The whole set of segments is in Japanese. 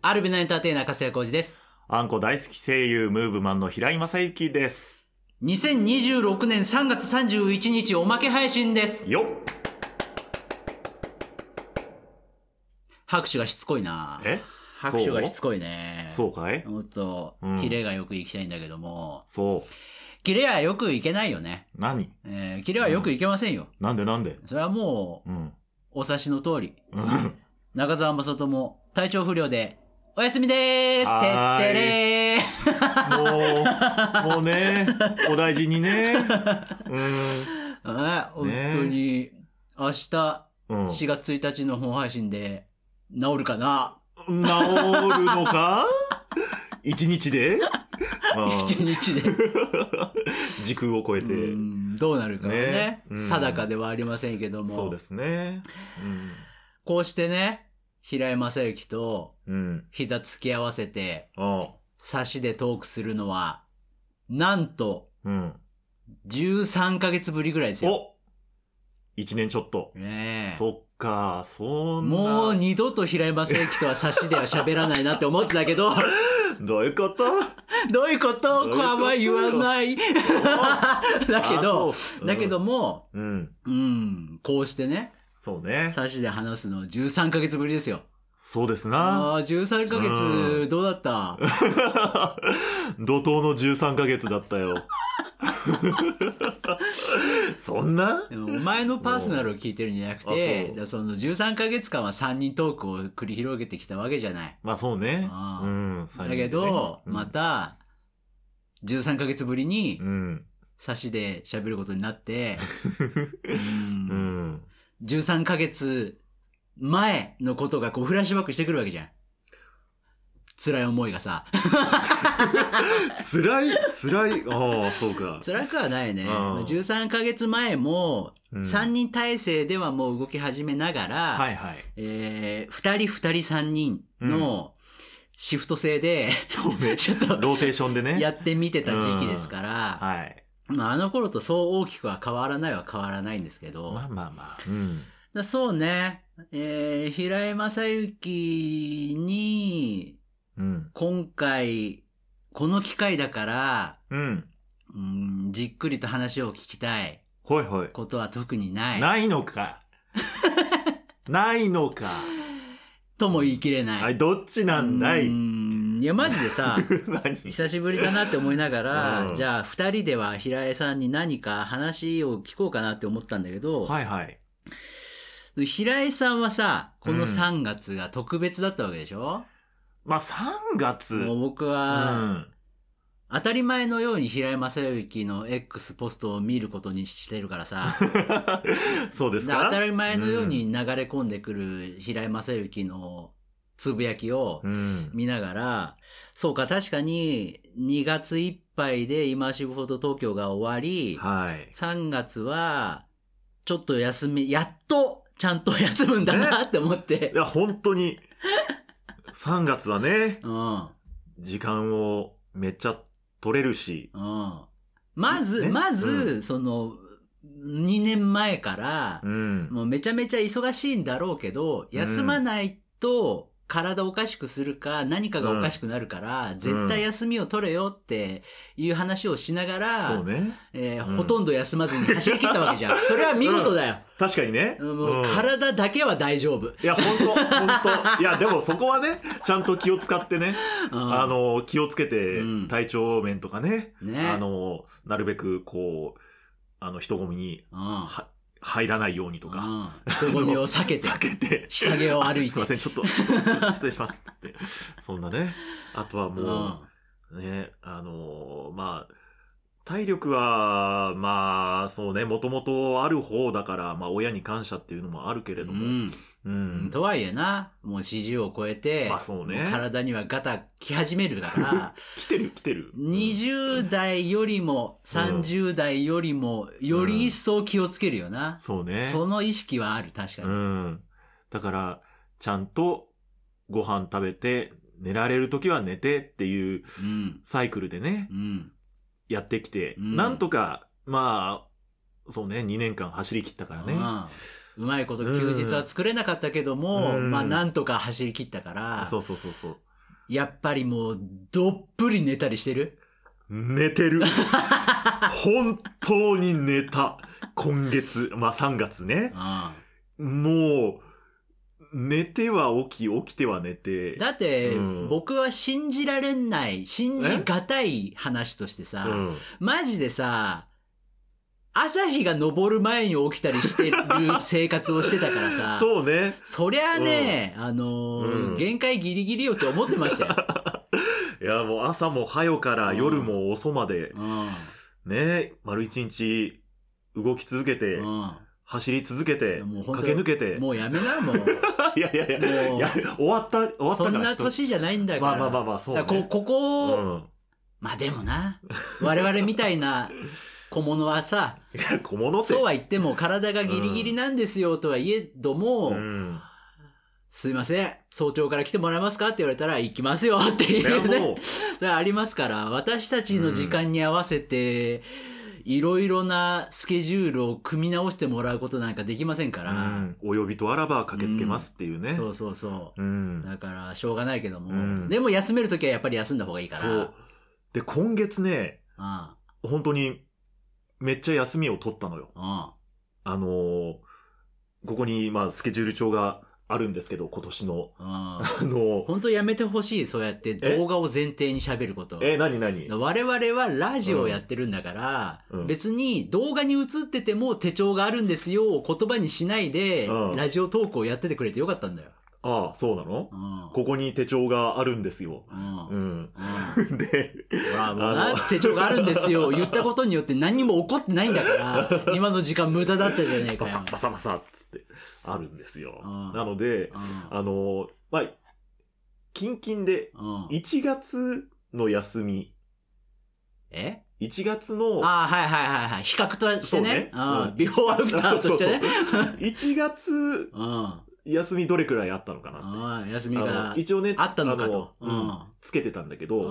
アルビナエンターテイナー粕谷浩二です。 あんこ大好き声優ムーブマンの平井正幸です。 2026年3月31日おまけ配信です。 よっ。 拍手がしつこいな。拍手がしつこいね。 そうかい？ もっとキレがよくいきたいんだけども、 そうキレはよくいけないよね。 何？ キレはよくいけませんよ。 なんでそれはもう、お察しの通り、中澤雅人も体調不良でお休みでーす。てってれー。 もうね、お大事にね。 本当に明日4月1日の本配信で治るかな。 治るのか？1日で 1日で時空を超えてどうなるかはね、定かではありませんけども。 そうですね。 こうしてね、平井正幸と膝突き合わせて差しでトークするのはなんと13ヶ月ぶりぐらいですよ。 お、1年ちょっと。そっか、そんな。 もう二度と平井正幸とは差しでは喋らないなって思ってたけどどういうこと？ どういうことかは言わないだけども、こうしてね、 そうね、 差しで話すの13ヶ月ぶりですよ。 そうですな。 13ヶ月どうだった？ 怒涛の13ヶ月だったよ。そんな？ お前のパーソナルを聞いてるんじゃなくて、その13ヶ月間は3人トークを繰り広げてきたわけじゃない。 まあそうね。 だけど、また13ヶ月ぶりに差しで喋ることになって、13ヶ月前のことがこうフラッシュバックしてくるわけじゃん。辛い思いがさ。 辛い。ああ、そうか。 辛くはないね。13ヶ月前も、3人体制ではもう動き始めながら、2人3人のシフト制で、ちょっと、 ローテーションでね。 やってみてた時期ですから、まああの頃とそう大きくは変わらないんですけど、そうね、平井正幸に、今回この機会だから、じっくりと話を聞きたいことは特にない。 ないのかとも言い切れない。 どっちなんだい？ いやマジでさ久しぶりだなって思いながら、じゃあ2人では平井さんに何か話を聞こうかなって思ったんだけど、平井さんはさ、この3月が特別だったわけでしょ？ まあ3月。 もう僕は、当たり前のように平井正幸の X ポストを見ることにしてるからさ。 そうですか？ 当たり前のように流れ込んでくる平井正幸のつぶやきを見ながら、そうか、確かに2月いっぱいでイマーシブフォト東京が終わり、3月はちょっと休み、やっとちゃんと休むんだなって思って。 いや、本当に。3月はね、時間をめっちゃ取れるし。 まず、その、2年前から、もうめちゃめちゃ忙しいんだろうけど、休まないと体おかしくするか、何かがおかしくなるから、絶対休みを取れよっていう話をしながら、ほとんど休まずに走り切ったわけじゃん。それは見事だよ。 確かにね。 もう体だけは大丈夫。 いや、本当。いや、でもそこはね、ちゃんと気を使ってね、気をつけて、体調面とかね、なるべくこう、人混みに入らないようにとか。 人混みを避けて。日陰を歩いて。 すいません、ちょっと失礼しますって。そんなね。あとはもう、ね、まあ、体力は、まあ、そうね、もともとある方だから、まあ、親に感謝っていうのもあるけれども。 とはいえな、もう40を超えて、体にはガタき始めるから。 来てる。 20代よりも、30代よりも、より一層気をつけるよな。 そうね。 その意識はある、確かに。 だから、ちゃんとご飯食べて、寝られるときは寝てっていうサイクルでね。やってきて、なんとか、まあ、そうね、2年間走り切ったからね。 うまいこと休日は作れなかったけども、まあなんとか走り切ったから。 そう。 やっぱりもう、どっぷり寝たりしてる？ 寝てる。本当に寝た。今月、まあ3月ね。もう、寝ては起きては寝て。 だって、僕は信じられない、信じがたい話としてさ、マジでさ、朝日が昇る前に起きたりしてる生活をしてたからさ。 そうね。 そりゃあね、限界ギリギリよって思ってましたよ。 いや、もう朝も早から夜も遅まで、ね、丸一日動き続けて、走り続けて、駆け抜けて。 もうやめな、もう。 いや、終わったから。 そんな年じゃないんだから。 まあ、そうね。 ここ、まあでもな、我々みたいな小物はさ、 小物ってそうは言っても体がギリギリなんですよとは言えども、すいません、早朝から来てもらえますかって言われたら行きますよっていうね。それありますから、私たちの時間に合わせて、いろいろなスケジュールを組み直してもらうことなんかできませんから。 お呼びとあらば駆けつけますっていうね。 そう。だから、しょうがないけども。でも休めるときはやっぱり休んだ方がいいから。そう。 で、今月ね、本当にめっちゃ休みを取ったのよ。ここに、まあ、スケジュール帳があるんですけど、今年の。 本当やめてほしい、そうやって動画を前提に喋ること。 何我々はラジオをやってるんだから、別に動画に映ってても手帳があるんですよを言葉にしないで、ラジオトークをやっててくれてよかったんだよ。 ああ、そうなの？ここに手帳があるんですよ。で、 もうな、手帳があるんですよ。言ったことによって何にも起こってないんだから、今の時間無駄だったじゃねえかよ。 バサっつってあるんですよ。なので、まあ、キンキンで、1月の休み。1月の。 はい。比較としてね。ビフォーアフターとしてね。 1月、休みどれくらいあったのかなって。 休みが一応ね、 あったのかと。 つけてたんだけど、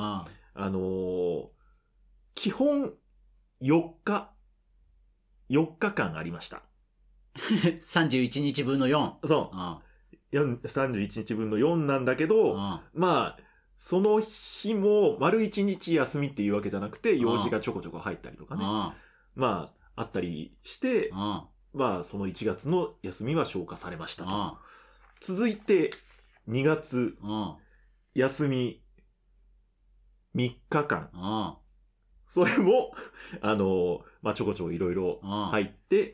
基本4日間ありました。 31日分の4。 そう。31日分の4なんだけど、まあ、その日も丸1日休みっていうわけじゃなくて、用事がちょこちょこ入ったりとかね。まあ、あったりして、まあ、その1月の休みは消化されましたと。続いて、2月、休み3日間。それも、まあ、ちょこちょこいろいろ入って、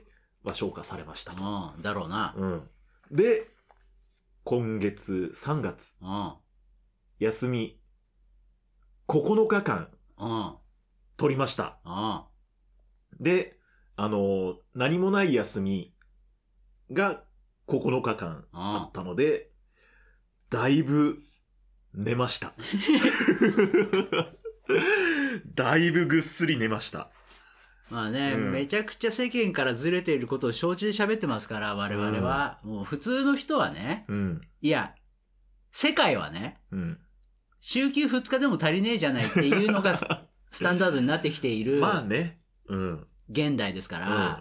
まあ、消化されましたと。 だろうな。 で、今月3月、休み9日間、取りました。で、何もない休みが9日間あったので、だいぶ寝ました。だいぶぐっすり寝ました。 まあね、めちゃくちゃ世間からずれていることを承知で喋ってますから、我々は。もう普通の人はね、いや、世界はね、週休2日でも足りねえじゃないっていうのがスタンダードになってきている。 まあね。 現代ですから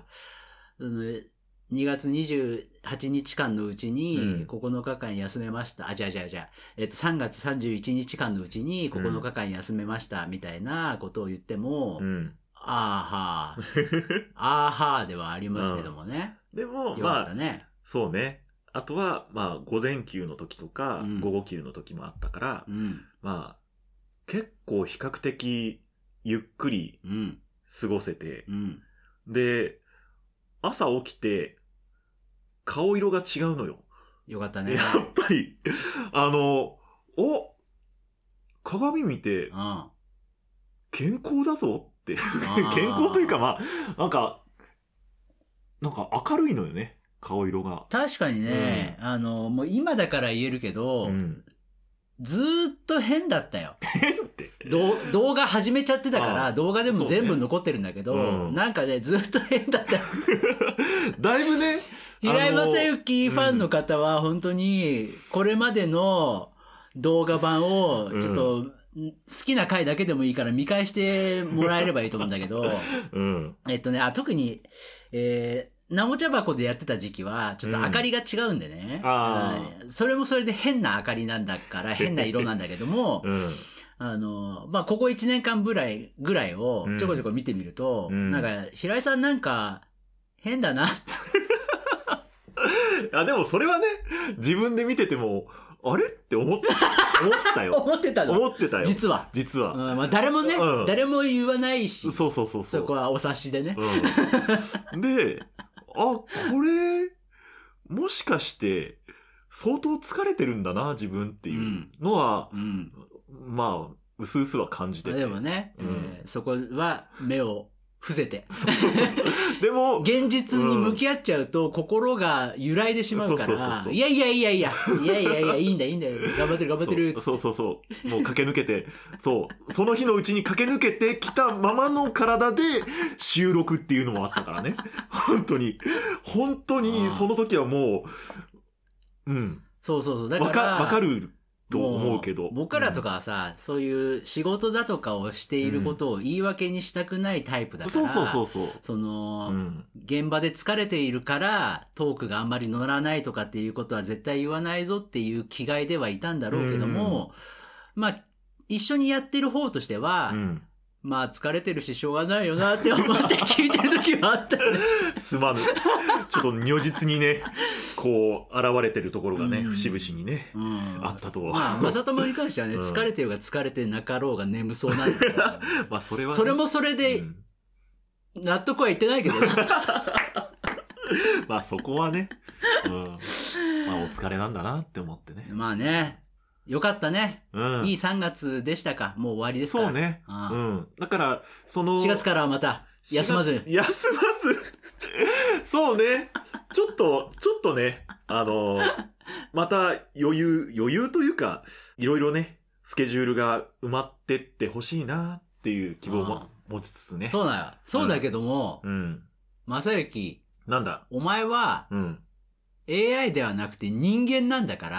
、2月28日間のうちに9日間休めました。3月31日間のうちに9日間休めましたみたいなことを言っても、あーはーではありますけどもね。 でも、まあ、そうね。あとは、まあ、午前休の時とか、午後休の時もあったから、まあ、結構比較的ゆっくり過ごせて、で、朝起きて、顔色が違うのよ。 よかったね。 やっぱり、鏡見て、健康だぞって。健康というか、まあ、なんか明るいのよね、顔色が。 確かにね、もう今だから言えるけど、ずーっと変だったよ。 変って動画始めちゃってたから、動画でも全部残ってるんだけど、なんかね、ずーっと変だった。 だいぶね、 平井正幸ファンの方は本当に、これまでの動画版を、ちょっと、好きな回だけでもいいから見返してもらえればいいと思うんだけど、特に、 ナモ茶箱でやってた時期は、ちょっと明かりが違うんでね。それもそれで変な明かりなんだから、変な色なんだけども、まあ、ここ1年間ぐらいをちょこちょこ見てみると、なんか、平井さんなんか、変だな。 でもそれはね、自分で見てても、あれって思ったよ。 思ってたよ。 実は。まあ、誰もね、誰も言わないし。 そこはお察しでね。 で、これ、もしかして、相当疲れてるんだな、自分っていうのは、まあ、うすうすは感じてて。 でもね、そこは目を伏せて。 でも、 現実に向き合っちゃうと、心が揺らいでしまうから、いや、いいんだよ、頑張ってる。 そう。もう駆け抜けて、その日のうちに駆け抜けてきたままの体で収録っていうのもあったからね。本当に、その時はもう、 だから、 わかる。と思うけど。 僕らとかはさ、そういう仕事だとかをしていることを言い訳にしたくないタイプだから、現場で疲れているから、トークがあんまり乗らないとかっていうことは絶対言わないぞっていう気概ではいたんだろうけども、まあ、一緒にやってる方としては、まあ疲れてるししょうがないよなって思って聞いてる時はあったね。 すまぬ。ちょっと如実にね、こう、現れてるところがね、節々にね、あったとは。 まあ、まさともに関してはね、疲れてるが疲れてなかろうが眠そうなんだけど。 まあ、それはね。 それもそれで、納得は言ってないけどな。 まあ、そこはね、まあ、お疲れなんだなって思ってね。 まあね。よかったね。いい3月でしたか。もう終わりですか。 そうね。だから、 4月からはまた、休まず。 そうね。ちょっとね、また余裕というか、いろいろね、スケジュールが埋まってってほしいなっていう希望も持ちつつね。 そうだよ。そうだけども、正幸。 なんだ。 お前は、AI ではなくて人間なんだから、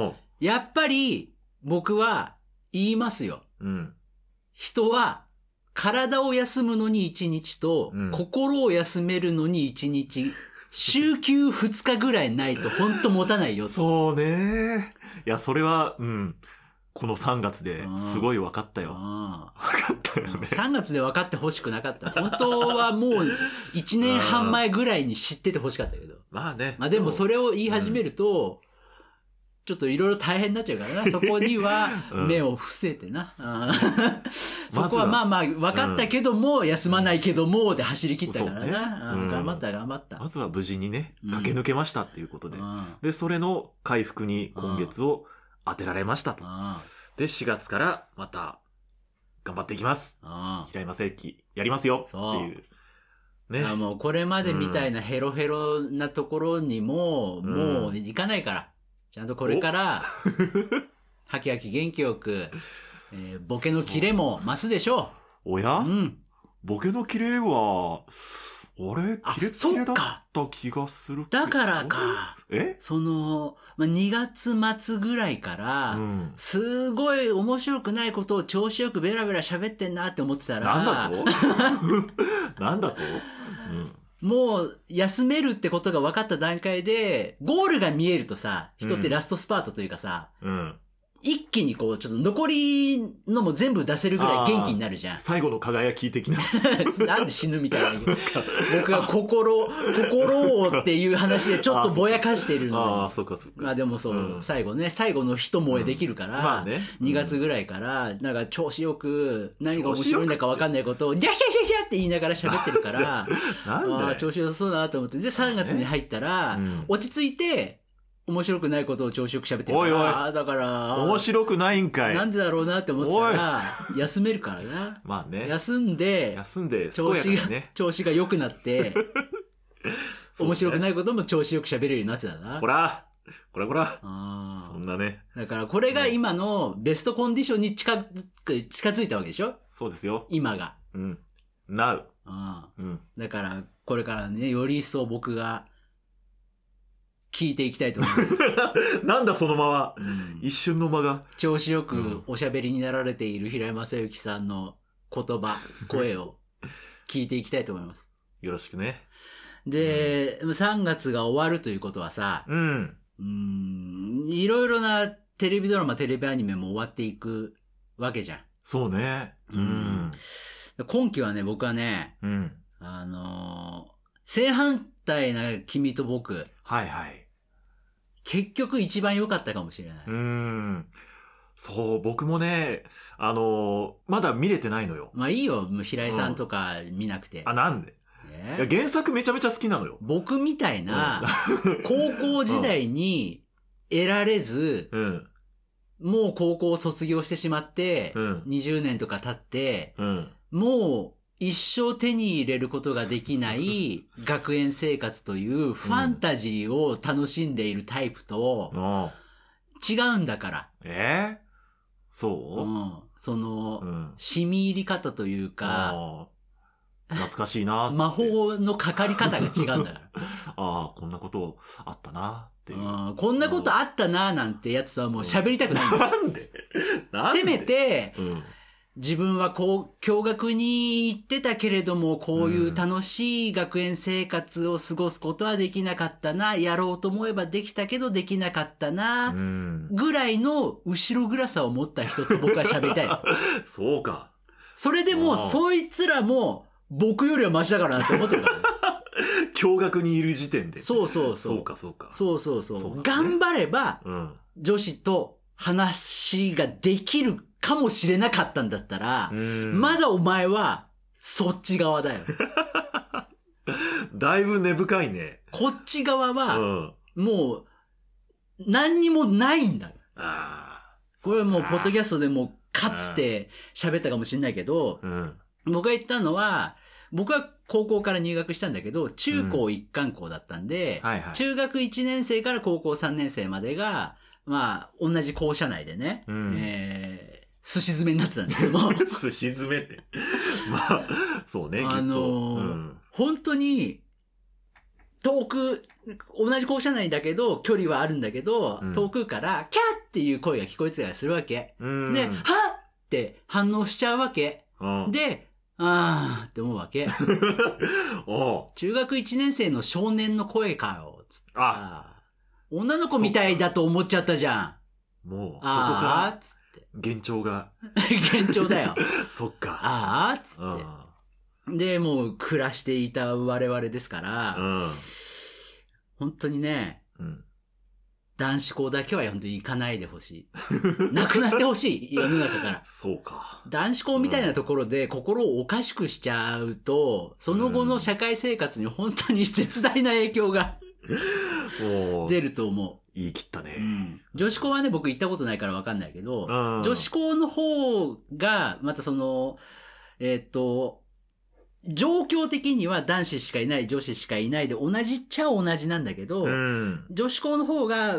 やっぱり、僕は言いますよ。人は、体を休むのに1日と、心を休めるのに1日、週休2日ぐらいないと本当持たないよ。 そうね。いや、それは、この3月ですごい分かったよ。分かったよね。 3月で分かってほしくなかった。本当はもう1年半前ぐらいに知っててほしかったけど。 まあね。 まあでもそれを言い始めると、ちょっといろいろ大変になっちゃうからな。そこには目を伏せてな。そこはまあまあ分かったけども、休まないけどもで走り切ったからな。頑張った。 まずは無事にね、駆け抜けましたっていうことで。で、それの回復に今月を当てられましたと。で、4月からまた頑張っていきます。平井正幸やりますよっていう。 ね。もうこれまでみたいなヘロヘロなところにも、もう行かないから。ちゃんとこれから、はきはき元気よく、ボケのキレも増すでしょう。おやボケのキレは、キレだった気がする。 だからか。2月末ぐらいから、すごい面白くないことを調子よくベラベラ喋ってんなって思ってたら。 なんだともう休めるってことが分かった段階で、ゴールが見えるとさ、人ってラストスパートというかさ、一気にこう、ちょっと残りのも全部出せるぐらい元気になるじゃん。 最後の輝き的な。 なんで死ぬみたいな。僕が心をっていう話でちょっとぼやかしてるの。 そうか。 まあでもそう、最後の一燃えできるから、2月ぐらいから、なんか調子よく、何が面白いんだか分かんないことを、ギャヒャヒャヒャって言いながら喋ってるから、調子良さそうだなと思って。で、3月に入ったら、落ち着いて、面白くないことを調子よく喋ってるから。だから、 面白くないんかい。 なんでだろうなって思ってたら、休めるからな。 まあね。 休んで、調子が良くなって、面白くないことも調子よく喋れるようになってたな。 こらそんなね。 だからこれが今のベストコンディションに近づいたわけでしょ？ そうですよ。 今が。 Now。 だから、これからね、より一層僕が、聞いていきたいと思います。 なんだその間は、一瞬の間が。 調子よくおしゃべりになられている平井正幸さんの言葉、声を聞いていきたいと思います。 よろしくね。 で、3月が終わるということはさ、いろいろなテレビドラマ、テレビアニメも終わっていくわけじゃん。 そうね。 今期はね、僕はね、正反対な君と僕。 はいはい。 結局一番良かったかもしれない。 そう、僕もね、まだ見れてないのよ。 まあいいよ、平井さんとか見なくて。 なんで？いや原作めちゃめちゃ好きなのよ。 僕みたいな、高校時代に得られず、もう高校を卒業してしまって、20年とか経って、もう一生手に入れることができない学園生活というファンタジーを楽しんでいるタイプと、違うんだから。 そう？ その、染み入り方というか、 懐かしいな。 魔法のかかり方が違うんだから。 こんなことあったなっていう。 こんなことあったななんてやつはもう喋りたくないんだよ。 なんでせめて、自分は共学に行ってたけれども、こういう楽しい学園生活を過ごすことはできなかったな、やろうと思えばできたけどできなかったな、ぐらいの後ろ暗さを持った人と僕は喋りたい。 そうか。 それでも、そいつらも、僕よりはマシだからなって思ってるから。 共学にいる時点で。 そう。 そうか。そう 。頑張れば、女子と話ができるかもしれなかったんだったら、まだお前は、そっち側だよ。 だいぶ根深いね。 こっち側は、もう、何にもないんだ。これはもう、ポッドキャストでも、かつて喋ったかもしれないけど、僕が言ったのは、僕は高校から入学したんだけど、中高一貫校だったんで、中学1年生から高校3年生までが、まあ、同じ校舎内でね、寿司詰めになってたんですけども。 寿司詰めって。まあ、そうね、きっと。 本当に、遠く、同じ校舎内だけど、距離はあるんだけど、遠くから、キャッっていう声が聞こえてたりするわけ。で、はっって反応しちゃうわけ。で、って思うわけ。中学1年生の少年の声かよ。つって。女の子みたいだと思っちゃったじゃん。もう、そこから、つって。幻聴が。 幻聴だよ。 そっか。 つって。で、もう暮らしていた我々ですから、本当にね、男子校だけは本当に行かないでほしい。なくなってほしい、世の中から。 そうか。 男子校みたいなところで心をおかしくしちゃうと、その後の社会生活に本当に絶大な影響が出ると思う。 言い切ったね。 女子校はね、僕行ったことないからわかんないけど、女子校の方が、またその、状況的には男子しかいない、女子しかいないで同じっちゃ同じなんだけど、女子校の方が、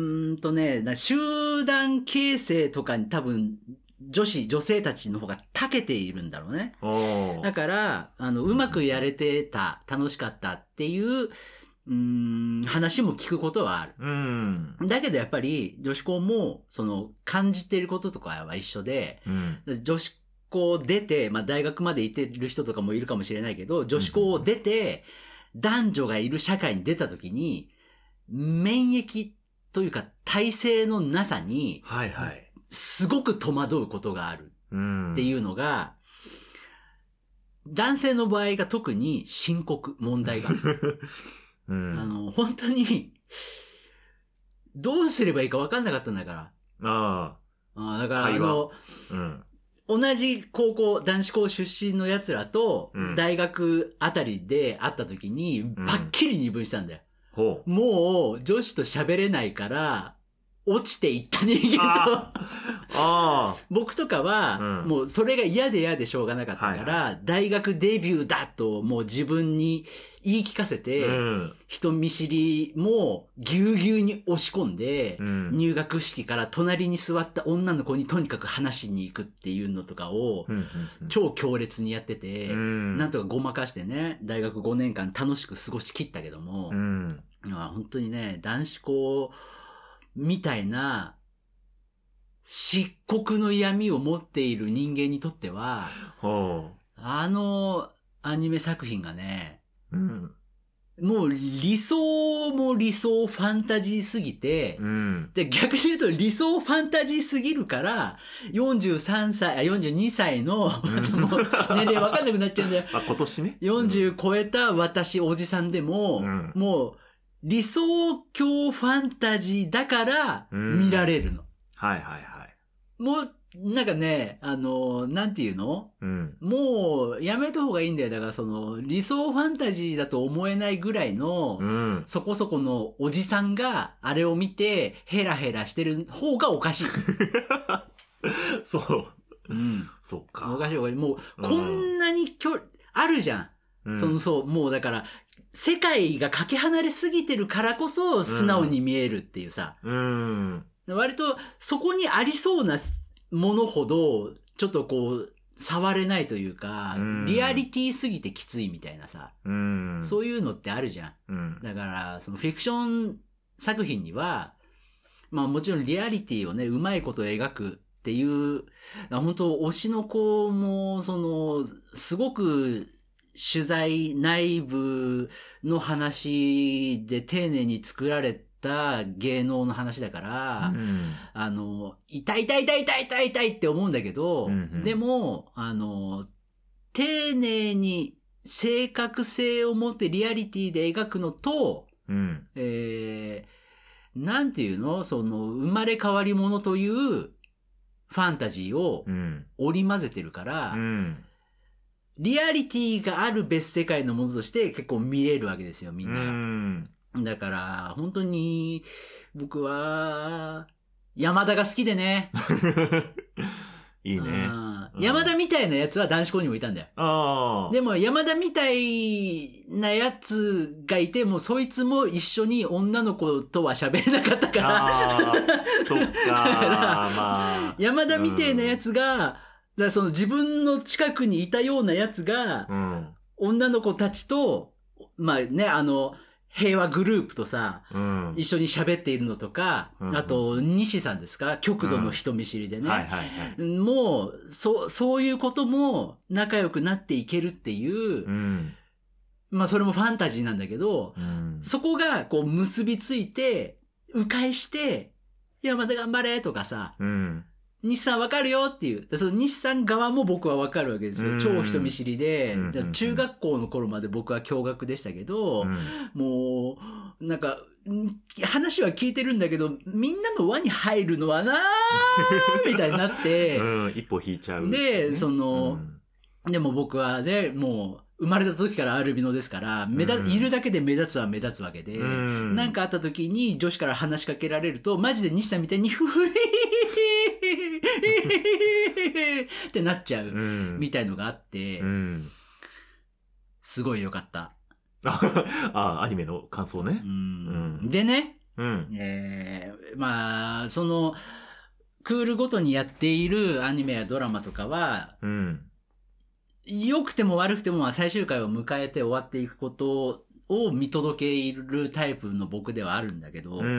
集団形成とかに多分、女性たちの方が長けているんだろうね。だから、うまくやれてた、楽しかったっていう、話も聞くことはある。だけどやっぱり、女子校も、感じていることとかは一緒で、女子校出て、まあ大学まで行ってる人とかもいるかもしれないけど、女子校を出て、男女がいる社会に出た時に、免疫というか体制のなさに、すごく戸惑うことがあるっていうのが、男性の場合が特に深刻、問題が。本当に、どうすればいいか分かんなかったんだから。だから同じ高校、男子校出身の奴らと、大学あたりで会った時に、パッキリ二分したんだよ。もう、女子と喋れないから、落ちていった人間と、僕とかは、もうそれが嫌でしょうがなかったから、大学デビューだと、もう自分に言い聞かせて、人見知りもぎゅうぎゅうに押し込んで、入学式から隣に座った女の子にとにかく話しに行くっていうのとかを、超強烈にやってて、なんとかごまかしてね、大学5年間楽しく過ごしきったけども、本当にね、男子校みたいな、漆黒の闇を持っている人間にとっては、アニメ作品がね、 もう理想も理想ファンタジーすぎて、で、逆に言うと理想ファンタジーすぎるから、42歳の、もう年齢わかんなくなっちゃうんだよ。 今年ね。 40超えた私、おじさんでも、もう、理想郷ファンタジーだから見られるの。 はいはいはい。 もう、なんかね、なんていうの、もう、やめた方がいいんだよ。だから理想ファンタジーだと思えないぐらいの、そこそこのおじさんが、あれを見て、ヘラヘラしてる方がおかしい。 そう。そっか。 おかしいおかしい。もう、こんなにあるじゃん。もうだから、世界がかけ離れすぎてるからこそ、素直に見えるっていうさ。割と、そこにありそうなものほど、ちょっとこう、触れないというか、リアリティすぎてきついみたいなさ、そういうのってあるじゃん。だから、フィクション作品には、まあもちろんリアリティをね、うまいこと描くっていう、本当推しの子も、すごく取材内部の話で丁寧に作られて、芸能の話だから、痛いって思うんだけど、でも、丁寧に正確性を持ってリアリティで描くのと、なんていうの生まれ変わり者というファンタジーを織り交ぜてるから、リアリティがある別世界のものとして結構見れるわけですよ、みんなが。だから、本当に、僕は、山田が好きでね。 いいね。 山田みたいなやつは男子校にもいたんだよ。でも、山田みたいなやつがいて、もうそいつも一緒に女の子とは喋れなかったから。 そっか。まあ。 山田みたいなやつが、自分の近くにいたようなやつが、女の子たちと、まあね、平和グループとさ、一緒に喋っているのとか、あと、西さんですか極度の人見知りでね。もう、そういうことも仲良くなっていけるっていう、まあそれもファンタジーなんだけど、そこがこう結びついて、迂回して、いや、また頑張れとかさ、西さんわかるよっていう。その西さん側も僕はわかるわけですよ。超人見知りで、中学校の頃まで僕は共学でしたけど、もう、なんか、話は聞いてるんだけど、みんなの輪に入るのはなーみたいになって、 一歩引いちゃう、 で、でも僕はね、もう、生まれた時からアルビノですから、いるだけで目立つは目立つわけで、なんかあった時に女子から話しかけられると、マジで西さんみたいに、ふふへってなっちゃう、みたいのがあって、すごい良かった。 アニメの感想ね。 でね、まあ、クールごとにやっているアニメやドラマとかは、良くても悪くても最終回を迎えて終わっていくことを見届けるタイプの僕ではあるんだけど、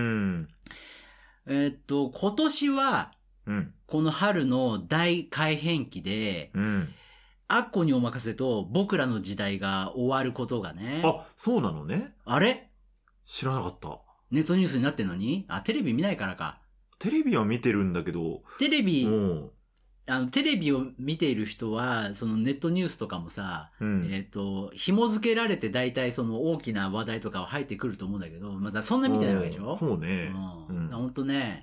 今年は、この春の大改変期で、アッコにお任せと僕らの時代が終わることがね。 そうなのね。 あれ知らなかった。 ネットニュースになってんのに？テレビ見ないからか。 テレビは見てるんだけど。 テレビを見ている人は、ネットニュースとかもさ、紐付けられて大体大きな話題とかは入ってくると思うんだけど、まだそんな見てないわけでしょ？ そうね。 ほんとね、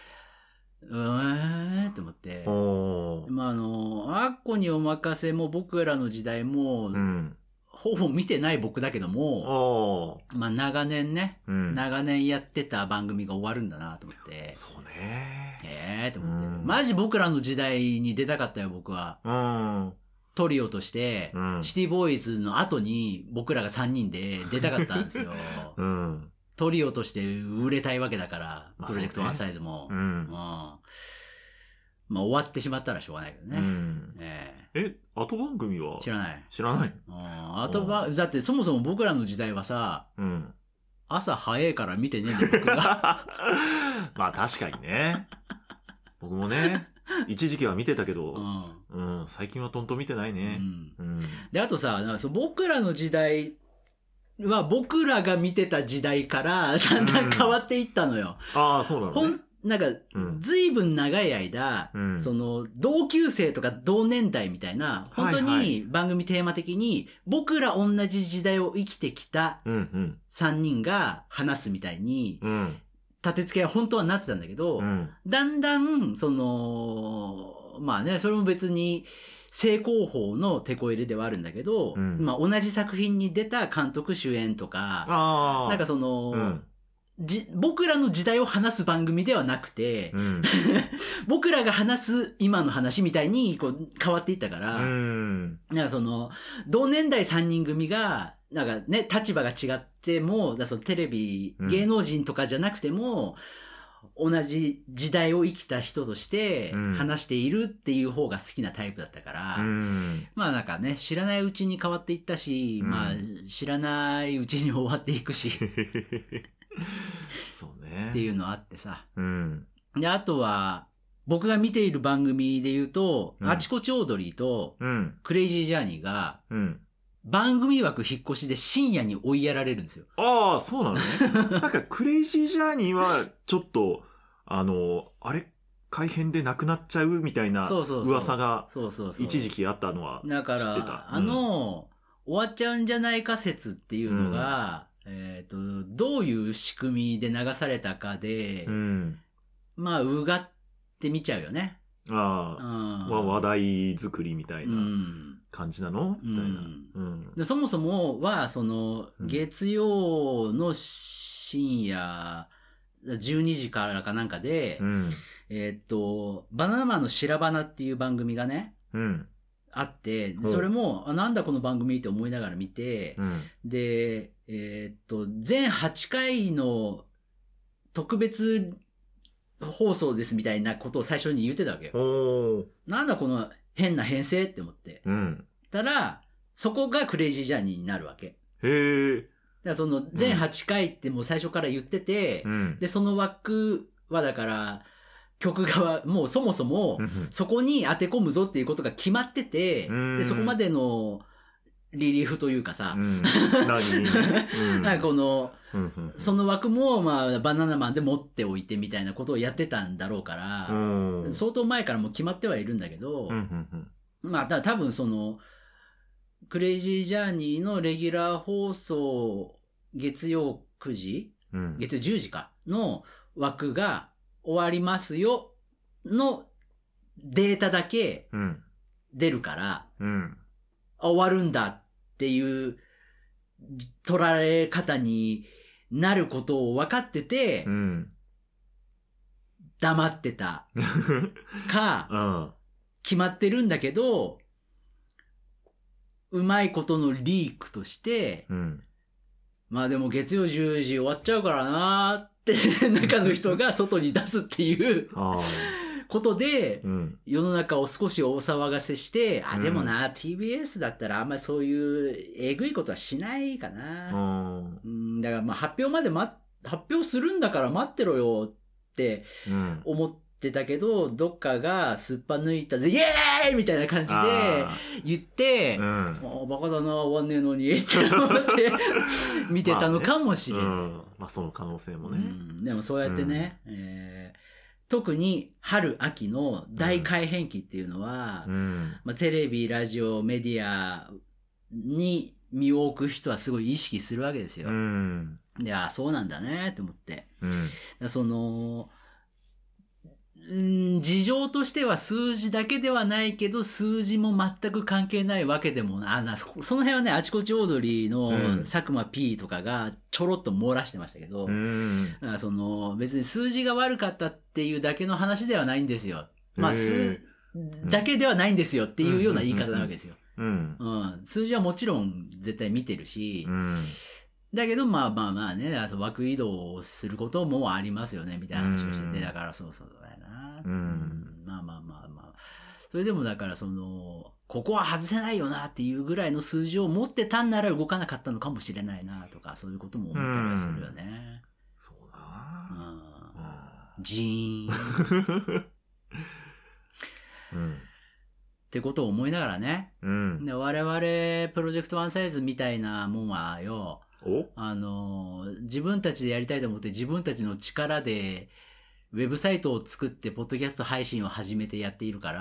って思って。まあ、アッコにお任せも僕らの時代も、ほぼ見てない僕だけども、まあ長年やってた番組が終わるんだなと思って。 そうね。 と思って。マジ僕らの時代に出たかったよ、僕は。トリオとして、シティボーイズの後に僕らが3人で出たかったんですよ。トリオとして売れたいわけだから、プロジェクトワンサイズも。まあ終わってしまったらしょうがないけどね。 後番組は知らない。 だってそもそも僕らの時代はさ、朝早いから見てねえんだよ、僕が。 まあ確かにね。僕もね、一時期は見てたけど、最近はとんと見てないね。 で、あとさ、僕らの時代は僕らが見てた時代からだんだん変わっていったのよ。 ああ、そうなのね。 なんか、ずいぶん長い間、その、同級生とか同年代みたいな、本当に番組テーマ的に、僕ら同じ時代を生きてきた3人が話すみたいに、立て付けは本当はなってたんだけど、だんだん、その、まあね、それも別に、正攻法の手こ入れではあるんだけど、まあ同じ作品に出た監督主演とか、なんかその、僕らの時代を話す番組ではなくて、僕らが話す今の話みたいにこう変わっていったから、なんかその、同年代3人組が、なんかね、立場が違っても、そのテレビ、芸能人とかじゃなくても、同じ時代を生きた人として話しているっていう方が好きなタイプだったから、まあなんかね、知らないうちに変わっていったし、まあ知らないうちに終わっていくし、 そうね。 っていうのあってさ。で、あとは、僕が見ている番組で言うと、あちこちオードリーと、クレイジージャーニーが、番組枠引っ越しで深夜に追いやられるんですよ。 ああ、そうなのね。なんかクレイジージャーニーは、ちょっと、あれ改編でなくなっちゃうみたいな噂が、一時期あったのは知ってた。 だから、終わっちゃうんじゃないか説っていうのが、どういう仕組みで流されたかで、まあ、うがって見ちゃうよね。話題作りみたいな感じなの、みたいな。 そもそもは、その、月曜の深夜、12時からかなんかで、バナナマンの白花っていう番組がね、あって、それも、なんだこの番組って思いながら見て、で、全8回の特別放送ですみたいなことを最初に言ってたわけよ。なんだこの変な編成って思って。たら、そこがクレイジージャーニーになるわけ。 へー。 だからその全8回ってもう最初から言ってて、で、その枠はだから、曲側、もうそもそも、そこに当て込むぞっていうことが決まってて、で、そこまでのリリーフというかさ、なんかこの、その枠も、まあ、バナナマンで持っておいてみたいなことをやってたんだろうから、相当前からもう決まってはいるんだけど、まあ、多分その、クレイジージャーニーのレギュラー放送、月曜9時、月曜10時か、の枠が終わりますよ、のデータだけ出るから、終わるんだっていう取られ方になることを分かってて、黙ってたか、決まってるんだけど、うまいことのリークとして、まあでも月曜10時終わっちゃうからなーって中の人が外に出すっていうことで、世の中を少し大騒がせして、でもな、TBS だったらあんまりそういうえぐいことはしないかな。だからまあ発表まで発表するんだから待ってろよって思ってたけど、どっかがすっぱ抜いたぜ、イエーイみたいな感じで言って、バカだな、終わんねえのにって思って見てたのかもしれない。 まあその可能性もね。 でもそうやってね、特に春秋の大改編期っていうのは、まあ、テレビラジオメディアに身を置く人はすごい意識するわけですよ。いやそうなんだねって思って、その事情としては数字だけではないけど、数字も全く関係ないわけでもその辺はね、あちこちオードリーの佐久間 P とかがちょろっと漏らしてましたけど、だからその別に数字が悪かったっていうだけの話ではないんですよ。まあ数だけではないんですよっていうような言い方なわけですよ。数字はもちろん絶対見てるし、だけどまあね、あと枠移動をすることもありますよねみたいな話をしてて、だからそうだよな。まあ。それでもだからその、ここは外せないよなっていうぐらいの数字を持ってたんなら動かなかったのかもしれないなとか、そういうことも思ったりはするよね。 そうだ。 ジーン。ってことを思いながらね。で我々、プロジェクトワンサイズみたいなもんはよ、 自分たちでやりたいと思って自分たちの力でウェブサイトを作ってポッドキャスト配信を始めてやっているから、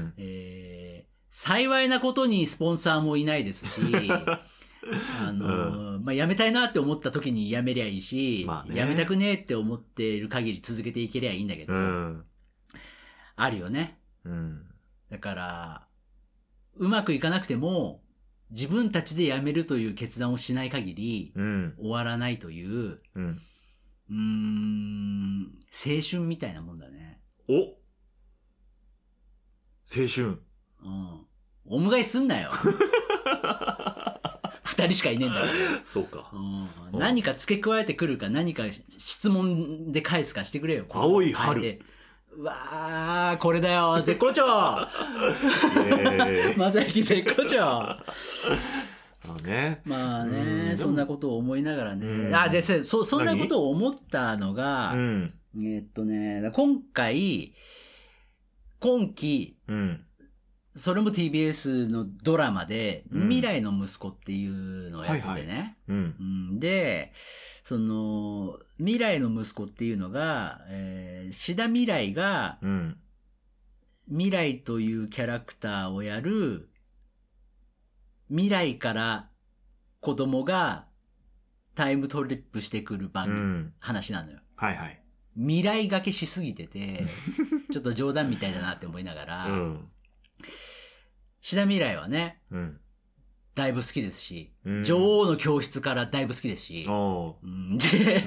幸いなことにスポンサーもいないですし、辞めたいなって思った時に辞めりゃいいし、辞めたくねえって思っている限り続けていけりゃいいんだけど、あるよね。だから、うまくいかなくても、自分たちで辞めるという決断をしない限り、終わらないという、青春みたいなもんだね。 青春。 お迎えすんなよ。二人しかいねえんだから。 そうか。 何か付け加えてくるか、何か質問で返すかしてくれよ。 青い春。 うわー、これだよ。絶好調まさゆき絶好調まあね、そんなことを思いながらね。そんなことを思ったのが、今期、それも TBS のドラマで、未来の息子っていうのをやっててね。で、未来の息子っていうのが、志田未来が、未来というキャラクターをやる、未来から子供がタイムトリップしてくる話なのよ。未来がけしすぎてて、ちょっと冗談みたいだなって思いながら、志田未来はね、だいぶ好きですし、女王の教室からだいぶ好きですし、で、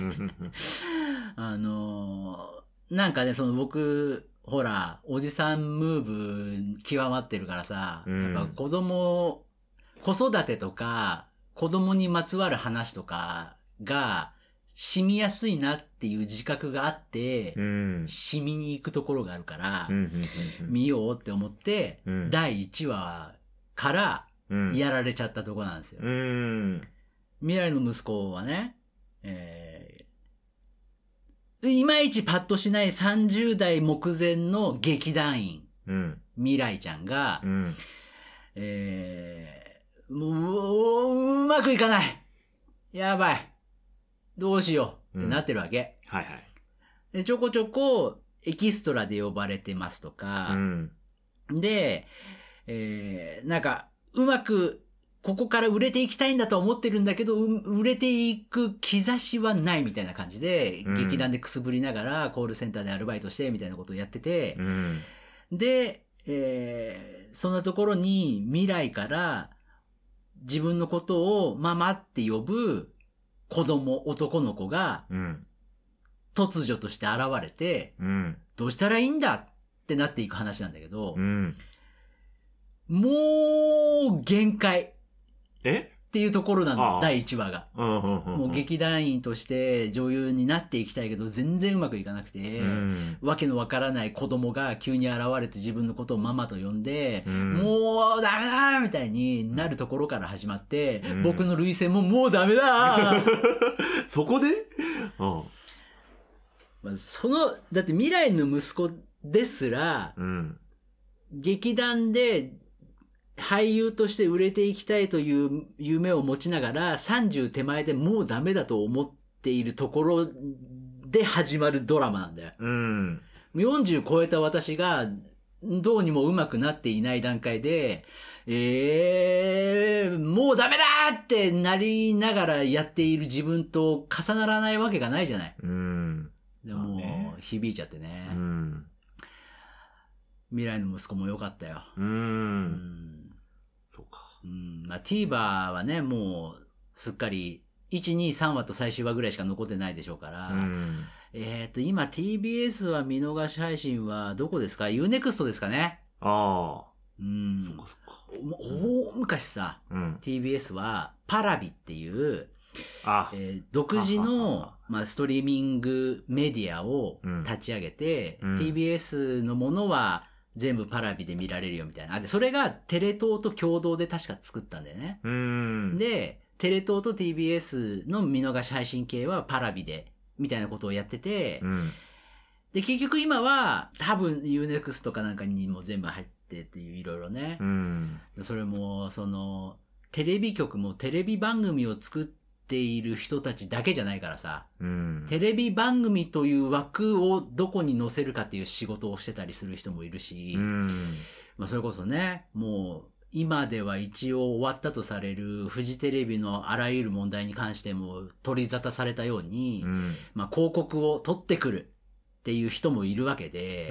なんかね、僕、ほら、おじさんムーブ極まってるからさ、やっぱ子育てとか、子供にまつわる話とかが染みやすいなっていう自覚があって、染みに行くところがあるから、見ようって思って、第1話からやられちゃったところなんですよ。未来の息子はね、いまいちパッとしない30代目前の劇団員、未来ちゃんが、もう、うまくいかない。やばい。どうしようってなってるわけ。で、ちょこちょこエキストラで呼ばれてますとか、で、なんか、うまく、ここから売れていきたいんだとは思ってるんだけど、売れていく兆しはないみたいな感じで、劇団でくすぶりながら、コールセンターでアルバイトして、みたいなことをやってて、で、そんなところに未来から自分のことをママって呼ぶ男の子が、突如として現れて、どうしたらいいんだってなっていく話なんだけど、もう限界っていうところなの、第1話が。もう劇団員として女優になっていきたいけど全然うまくいかなくて、わけのわからない子供が急に現れて自分のことをママと呼んで、もうダメだみたいになるところから始まって、僕の涙腺ももうダメだそこでだって未来の息子ですら、劇団で俳優として売れていきたいという夢を持ちながら30手前でもうダメだと思っているところで始まるドラマなんだよ。40超えた私がどうにもうまくなっていない段階で、もうダメだってなりながらやっている自分と重ならないわけがないじゃない。でも響いちゃってね。未来の息子も良かったよ。 そうか。 TVer はね、もう、すっかり、1、2、3話と最終話ぐらいしか残ってないでしょうから、今 TBS は見逃し配信はどこですか？ Unext ですかね。 そっかそっか。 大昔さ、TBS はパラビっていう、独自のストリーミングメディアを立ち上げて、TBS のものは全部パラビで見られるよみたいな。で、それがテレ東と共同で確か作ったんだよね。で、テレ東と TBS の見逃し配信系はパラビで、みたいなことをやってて、で、結局今は多分 Unext かなんかにも全部入ってっていういろいろね。それも、テレビ局もテレビ番組を作っている人たちだけじゃないからさ、 うん、 テレビ番組という枠をどこに載せるかっていう仕事をしてたりする人もいるし、 うん、 まあそれこそね、もう今では一応終わったとされるフジテレビのあらゆる問題に関しても取り沙汰されたように、 うん、 まあ広告を取ってくるっていう人もいるわけで、 うん、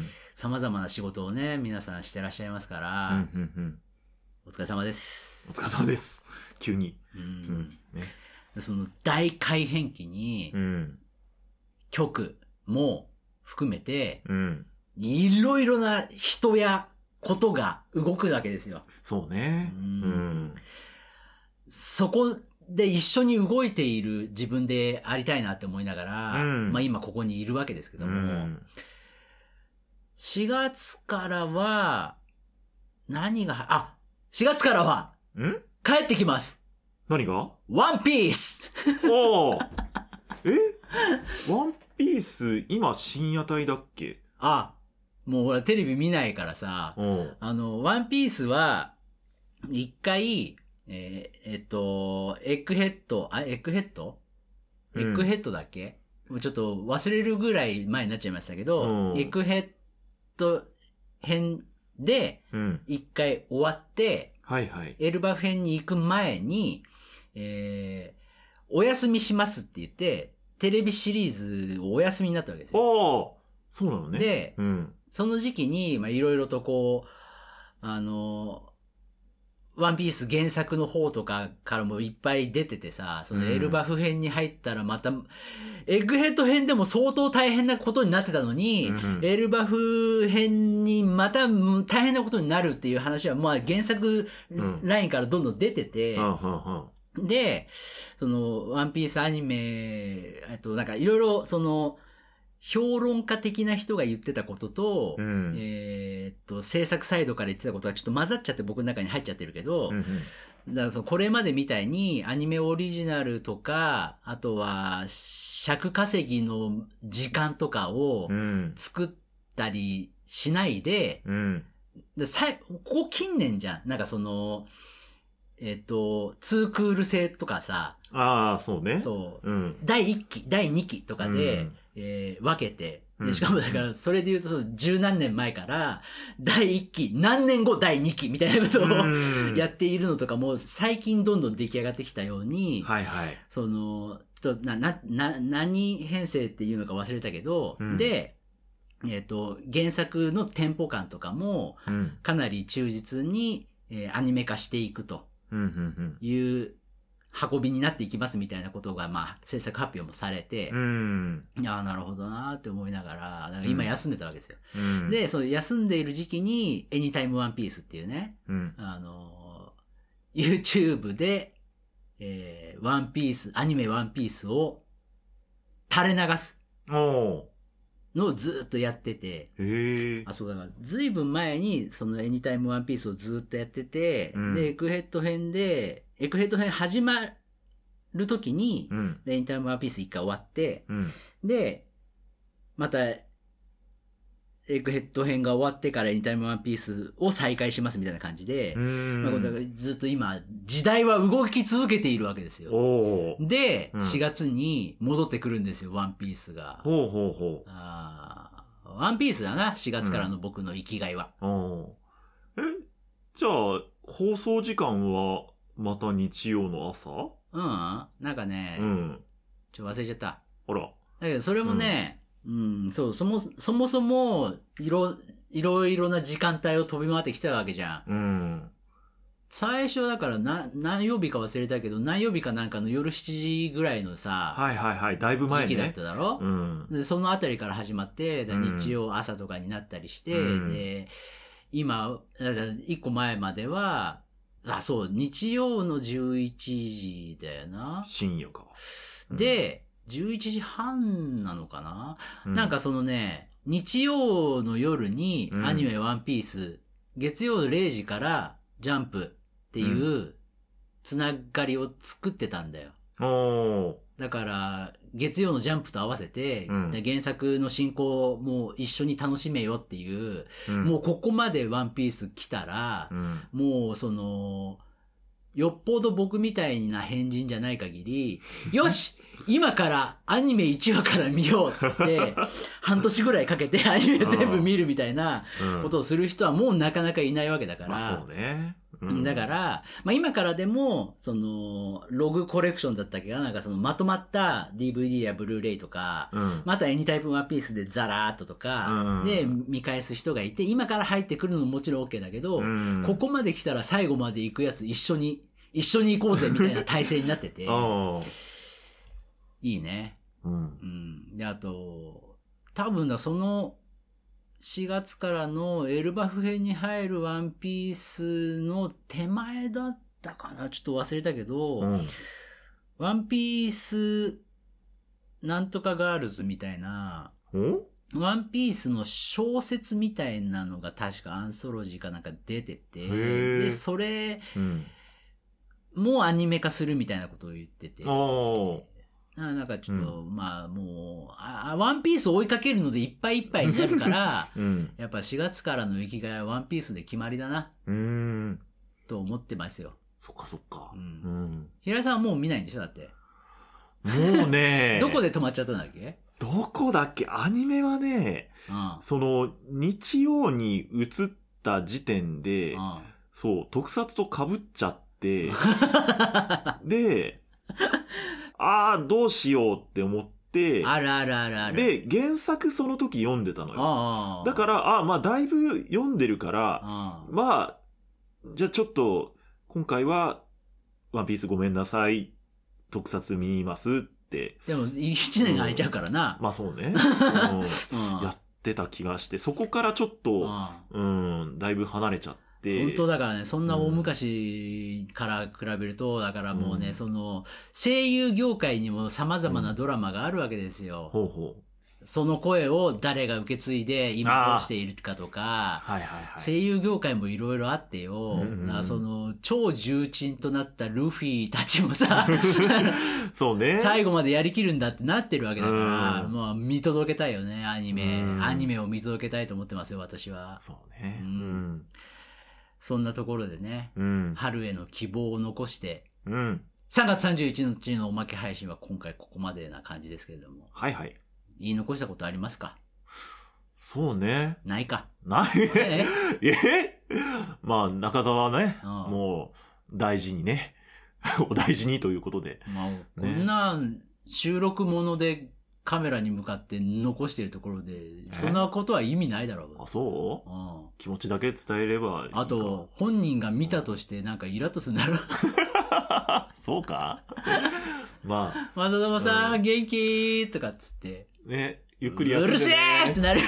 様々な仕事をね、皆さんしてらっしゃいますから、 うんうんうん、 お疲れ様です。 お疲れ様です。急に。 うんね、その大改変期に、局も含めて、いろいろな人やことが動くわけですよ。 そうね。 そこで一緒に動いている自分でありたいなって思いながら、まあ今ここにいるわけですけども、4月からは、4月からは、帰ってきます。 何が？ ワンピースおーワンピース、今深夜帯だっけ？ もう俺テレビ見ないからさ、ワンピースは、一回、エッグヘッドだっけ？もうちょっと忘れるぐらい前になっちゃいましたけど、エッグヘッド編で、一回終わって、エルバ編に行く前に、お休みしますって言って、テレビシリーズをお休みになったわけですよ。 そうなのね。 で、その時期に、まあいろいろとこう、ワンピース原作の方とかからもいっぱい出ててさ、そのエルバフ編に入ったらまた、エッグヘッド編でも相当大変なことになってたのに、エルバフ編にまた大変なことになるっていう話は、まあ原作ラインからどんどん出てて、で、その、ワンピースアニメ、なんかいろいろ、その、評論家的な人が言ってたことと、制作サイドから言ってたことがちょっと混ざっちゃって僕の中に入っちゃってるけど、だからこれまでみたいにアニメオリジナルとか、あとは尺稼ぎの時間とかを作ったりしないで、ここ近年じゃん。なんかその、2クール制とかさ。 そうね。 そう。第1期、第2期とかで、分けて、でしかもだから、それで言うと、十何年前から、第1期、何年後第2期みたいなことをやっているのとかも、最近どんどん出来上がってきたように、その、何編成っていうのか忘れたけど、で、原作のテンポ感とかも、かなり忠実に、アニメ化していくという運びになっていきますみたいなことが、まあ、制作発表もされて、なるほどなーって思いながら、だから今休んでたわけですよ。で、その休んでいる時期に、エニタイムワンピースっていうね、YouTube で、ワンピース、アニメワンピースを垂れ流す。のをずっとやってて。そうだから、ずいぶん前に、そのエニタイムワンピースをずっとやってて、で、エクヘッド編始まるときに、エニタイムワンピース一回終わって、で、また、エクヘッド編が終わってからエニタイムワンピースを再開しますみたいな感じで、ずっと今、時代は動き続けているわけですよ。で、4月に戻ってくるんですよ、ワンピースが。ワンピースだな、4月からの僕の生きがいは。 じゃあ、放送時間はまた日曜の朝？ なんかね、忘れちゃった。 だけどそれもね、そう、そもそも、いろいろな時間帯を飛び回ってきたわけじゃん。最初だから何曜日か忘れたけど、何曜日かなんかの夜7時ぐらいのさ、 だいぶ前ね。 時期だっただろ？で、そのあたりから始まって、日曜朝とかになったりして、で、今、一個前までは、日曜の11時だよな。 深夜か。 で、11時半なのかな、なんかそのね、日曜の夜にアニメワンピース、月曜0時からジャンプっていうつながりを作ってたんだよ。だから、月曜のジャンプと合わせて、原作の進行も一緒に楽しめよっていう、もうここまでワンピース来たら、もうその、 よっぽど僕みたいな変人じゃない限り、よし今からアニメ1話から見ようっつって、半年ぐらいかけてアニメ全部見るみたいなことをする人はもうなかなかいないわけだから。 まあそうね。 だから、まあ今からでも、その、ログコレクションだったっけかな、なんかそのまとまった DVD やブルーレイとか、またエニタイプワンピースでザラーっとか、で見返す人がいて、今から入ってくるのももちろん OK だけど、ここまで来たら最後まで行くやつ一緒に行こうぜみたいな体制になってて、いいね。で、あと、多分だ、その、4月からのエルバフ編に入るワンピースの手前だったかな、ちょっと忘れたけど、ワンピースなんとかガールズみたいな、ワンピースの小説みたいなのが確かアンソロジーかなんか出てて、で、それ、もうアニメ化するみたいなことを言ってて、なんかちょっと、まあもうワンピースを追いかけるのでいっぱいいっぱいになるから、やっぱ4月からの生きがいはワンピースで決まりだな。と思ってますよ。 そっかそっか。 平井さんはもう見ないんでしょだって。 もうね。 どこで止まっちゃったんだっけ？ どこだっけ？アニメはね、その日曜に映った時点で、そう、特撮と被っちゃって、で、どうしようって思って、 ある。 で、原作その時読んでたのよ。だから、まあ、だいぶ読んでるから、まあ、じゃあちょっと、今回は、ワンピースごめんなさい、特撮見ますって。 でも、1年空いちゃうからな。 まあそうね。やってた気がして、そこからちょっと、だいぶ離れちゃって。 本当だからね、そんな大昔から比べると、だからもうね、その、声優業界にも様々なドラマがあるわけですよ。その声を誰が受け継いで今どうしているかとか、声優業界もいろいろあってよ、その、超重鎮となったルフィたちもさ、 そうね。 最後までやりきるんだってなってるわけだから、まあ見届けたいよね、アニメを見届けたいと思ってますよ、私は。 そうね。 そんなところでね、春への希望を残して、3月31日のおまけ配信は今回ここまでな感じですけれども。言い残したことありますか？ そうね。 ないか。 ない。まあ、中澤はね、もう、大事にね。お大事にということで。 まあ、こんな収録ものでカメラに向かって残しているところで、そんなことは意味ないだろう。 あ、そう？気持ちだけ伝えればいいか。 あと、本人が見たとしてなんかイラッとするんだろう。 そうか？まあ。 まさともさん、元気とかっつって。 ね、ゆっくり休んでね。 うるせえってなる。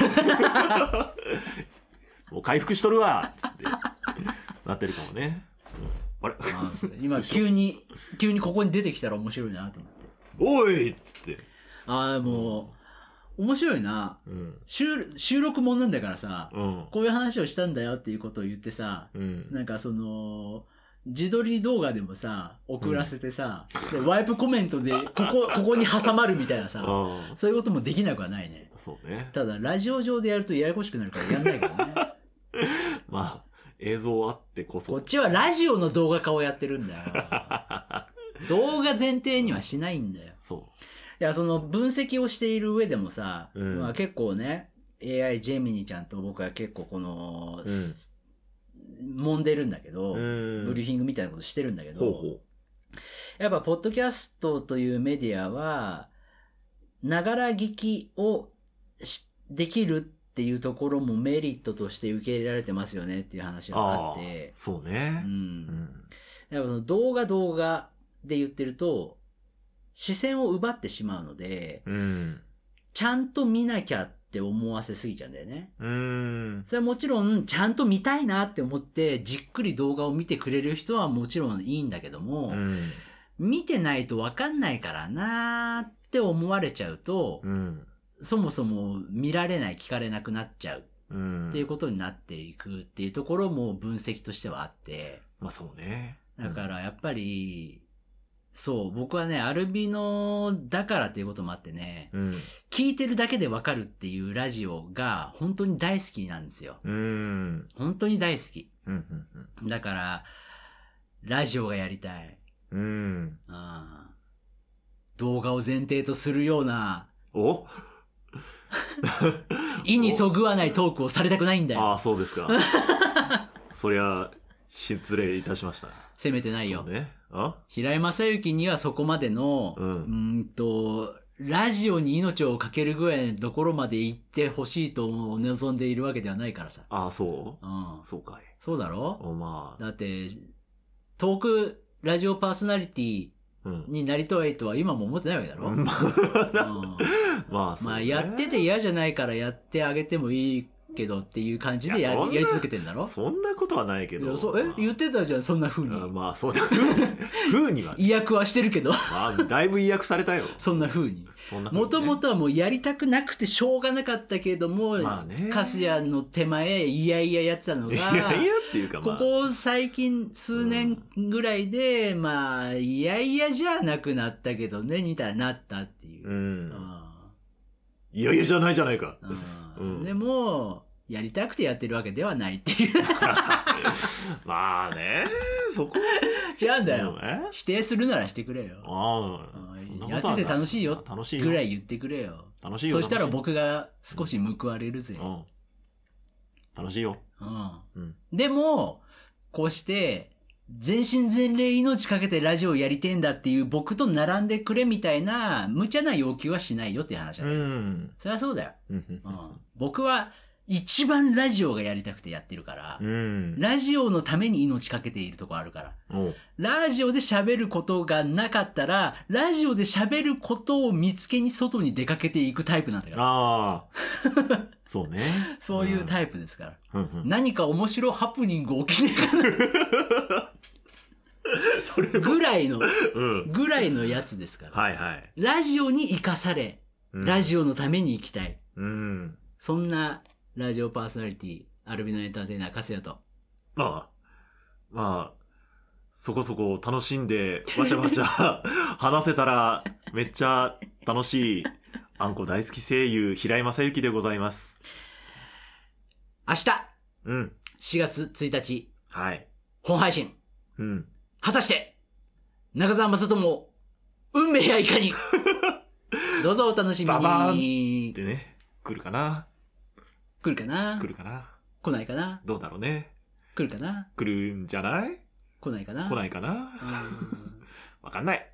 もう回復しとるわつって。なってるかもね。あれ今、急にここに出てきたら面白いなと思って。 おいっつって。 もう、面白いな。収録もんなんだからさ、こういう話をしたんだよっていうことを言ってさ、なんかその、自撮り動画でもさ、送らせてさ、でワイプコメントでここに挟まるみたいなさ、そういうこともできなくはないね。 そうね。 ただ、ラジオ上でやるとややこしくなるからやんないけどね。 まあ、映像あってこそ。 こっちはラジオの動画化をやってるんだよ。動画前提にはしないんだよ。 そう。 いや、その分析をしている上でもさ、まあ結構ね、AI ジェミニちゃんと僕は結構この、揉んでるんだけど、ブリーフィングみたいなことしてるんだけど、やっぱポッドキャストというメディアは、ながら聞きをできるっていうところもメリットとして受け入れられてますよねっていう話があって、 そうね。 やっぱその動画で言ってると、視線を奪ってしまうので、ちゃんと見なきゃって思わせすぎちゃうんだよね。それはもちろん、ちゃんと見たいなって思って、じっくり動画を見てくれる人はもちろんいいんだけども、見てないとわかんないからなーって思われちゃうと、そもそも見られない、聞かれなくなっちゃうっていうことになっていくっていうところも分析としてはあって。 まあそうね。 だからやっぱり、そう、僕はね、アルビノだからっていうこともあってね、聞いてるだけでわかるっていうラジオが本当に大好きなんですよ。本当に大好き。だから、 ラジオがやりたい。 うん。 動画を前提とするような、 お意にそぐわないトークをされたくないんだよ。 ああ、そうですか。そりゃ、失礼いたしました。 責めてないよ。 そうね。 平井正幸にはそこまでの、ラジオに命をかけるぐらいのところまで行ってほしいと望んでいるわけではないからさ。 ああ、そう？そうかい。 そうだろ？ まあ。 だって、トークラジオパーソナリティになりたいとは今も思ってないわけだろ？まあ、やってて嫌じゃないからやってあげてもいいけどっていう感じでやり続けてんだろ？ そんなことはないけど。 言ってたじゃん、そんな風に。 まあ、そうだ。風には。 意訳はしてるけど。 まあ、だいぶ意訳されたよ。 そんな風に。もともとはもうやりたくなくてしょうがなかったけれども、カスヤの手前、いやいややってたのが、いやいやっていうかここ最近数年ぐらいで、まあ、いやいやじゃなくなったけどね、なったっていう。 いやいやじゃないじゃないか。 でも、やりたくてやってるわけではないっていう。 まあね、そこ違うんだよ。否定するならしてくれよ。やってて楽しいよぐらい言ってくれよ。 楽しいよ。 そしたら僕が少し報われるぜ。 楽しいよ。 でも、こうして、全身全霊命かけてラジオやりてんだっていう僕と並んでくれみたいな無茶な要求はしないよっていう話だよ。そりゃそうだよ。僕は一番ラジオがやりたくてやってるから、ラジオのために命かけているとこあるから、ラジオで喋ることがなかったら、ラジオで喋ることを見つけに外に出かけていくタイプなんだから。 そうね。 そういうタイプですから。何か面白ハプニング起きねえかな。ぐらいのやつですから。ラジオに生かされ、ラジオのために生きたい。そんなラジオパーソナリティ、アルビノエンターテイナー、カスヤと。 まあ、そこそこ楽しんで、わちゃわちゃ話せたら、めっちゃ楽しい、あんこ大好き声優、平井正幸でございます。 明日、4月1日、本配信。果たして、中澤正智、運命やいかに。どうぞお楽しみに。 ババーンってね、来るかな。 来るかな。来ないかな。 どうだろうね。 来るかな。 来るんじゃない？ 来ないかな。 わかんない。